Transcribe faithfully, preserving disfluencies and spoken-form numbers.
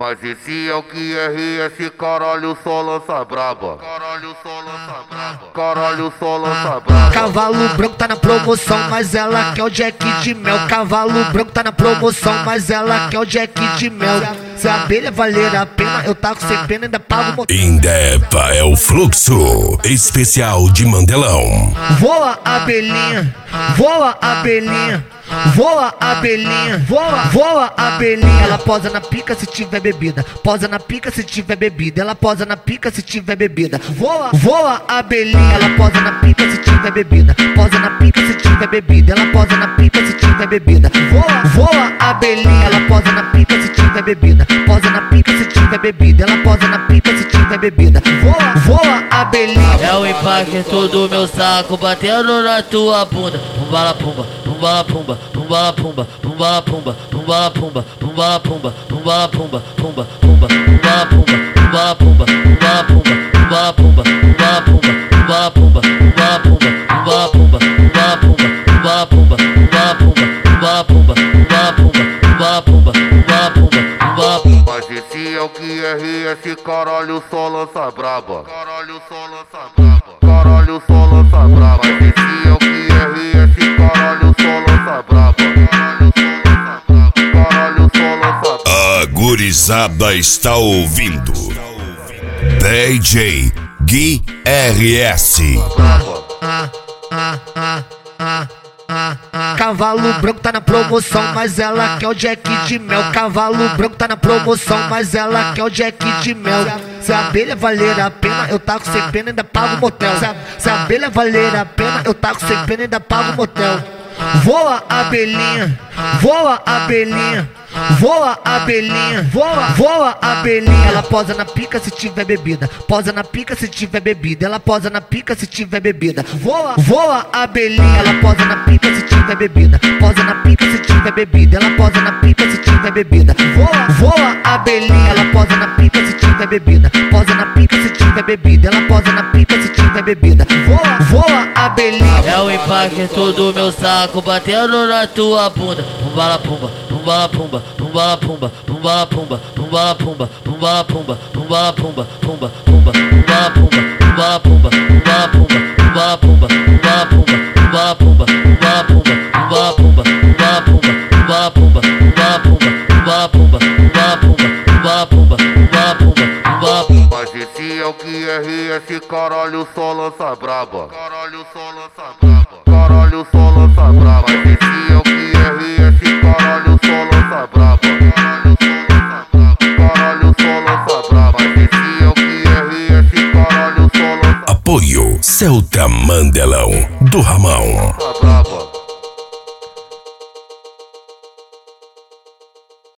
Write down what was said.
Mas esse é o Q R S, caralho, só lança braba. Caralho, só lança braba. Caralho, só lança braba. Cavalo branco tá na promoção, mas ela quer o Jack de mel. Cavalo branco tá na promoção, mas ela quer o Jack de mel. Se a abelha valer a pena, eu taco sem pena, ainda pago o motel. Indepa é o fluxo especial de Mandelão. Voa abelhinha, voa abelhinha, voa abelhinha, voa, voa abelhinha. Ela posa na pica se tiver bebida, posa na pica se tiver bebida. Ela posa na pica se tiver bebida. Voa, voa abelhinha. Ela posa na pica se tiver bebida, posa na pica se tiver bebida. Ela posa na pica se tiver bebida. Voa, voa abelhinha. Ela posa na pica se tiver bebida, posa na pica se tiver bebida. Ela posa na pica se tiver bebida. Voa, voa abelhinha. É o impacto do meu saco batendo na tua bunda. Pumbala pumba, pumbala pumba, pumbala pumba, pumbala pumba, pumbala pumba, pumbala pumba, pumbala pumba, pumba, pumba, pumbala pumba, pumbala pumba, pumbala pumba, pumbala pumba, pumbala pumba, pumbala pumba, pumbala pumba, pumbala pumba, pumbala pumba, pumbala pumba, pumbala pumba, pumbala pumba, pumbala pumba, pumbala pumba, pumbala pumba, pumbala pumba. Mas esse é o Q R S, caralho, só lança braba. Caralho, só lança braba. Caralho, só lança braba. Mas esse é o Q R S, caralho, só lança braba. Caralho, só lança braba. Caralho, só lança braba. A gurizada está ouvindo D J Gui R S. Ah, ah, ah, ah. Ah, ah. Cavalo branco tá na promoção, mas ela quer o Jack de mel. Cavalo branco tá na promoção, mas ela quer o Jack de mel. Se a abelha valer a pena, eu taco sem pena, ainda pago o motel. Se a, se a abelha valer a pena, eu taco sem pena, ainda pago o motel. Voa abelhinha, voa abelhinha, voa abelhinha, voa, voa abelhinha. Ela posa na pica se tiver bebida, posa na pica se tiver bebida. Ela posa na pica se tiver bebida. Voa, voa abelhinha. Ela posa na pica se tiver bebida, posa na pica se tiver bebida. Ela posa na pica se tiver bebida. Voa, voa abelhinha. Ela posa na pica se tiver bebida, posa na pica se tiver bebida. Ela posa na pica se tiver bebida. Voa, voa abelhinha. É o impacto do meu saco batendo na tua bunda. Pumbala pumba, pumbala pumba, pumbala pumba, pumbala pumba, pumbala pumba, pumbala pumba, pumbala pumba, pumba, pumba, pumbala pumba, pumbala pumba, pumbala pumba, pumbala pumba, pumbala pumba, pumbala pumba, pumbala pumba, pumbala pumba, pumbala pumba, pumbala pumba, pumbala pumba, pumbala pumba, pumbala pumba, pumbala pumba, pumbala pumba, pumbala pumba. Mas esse é o Q R S, caralho, só lança braba. Caralho, só lança braba. Caralho, só lança braba. Mas esse é o Q R S, caralho, só lança braba. Caralho, só lança braba. Caralho, só lança braba. Mas esse é o Q R S, caralho, só lança braba. Apoio Celta Mandelão do Ramão. Braba.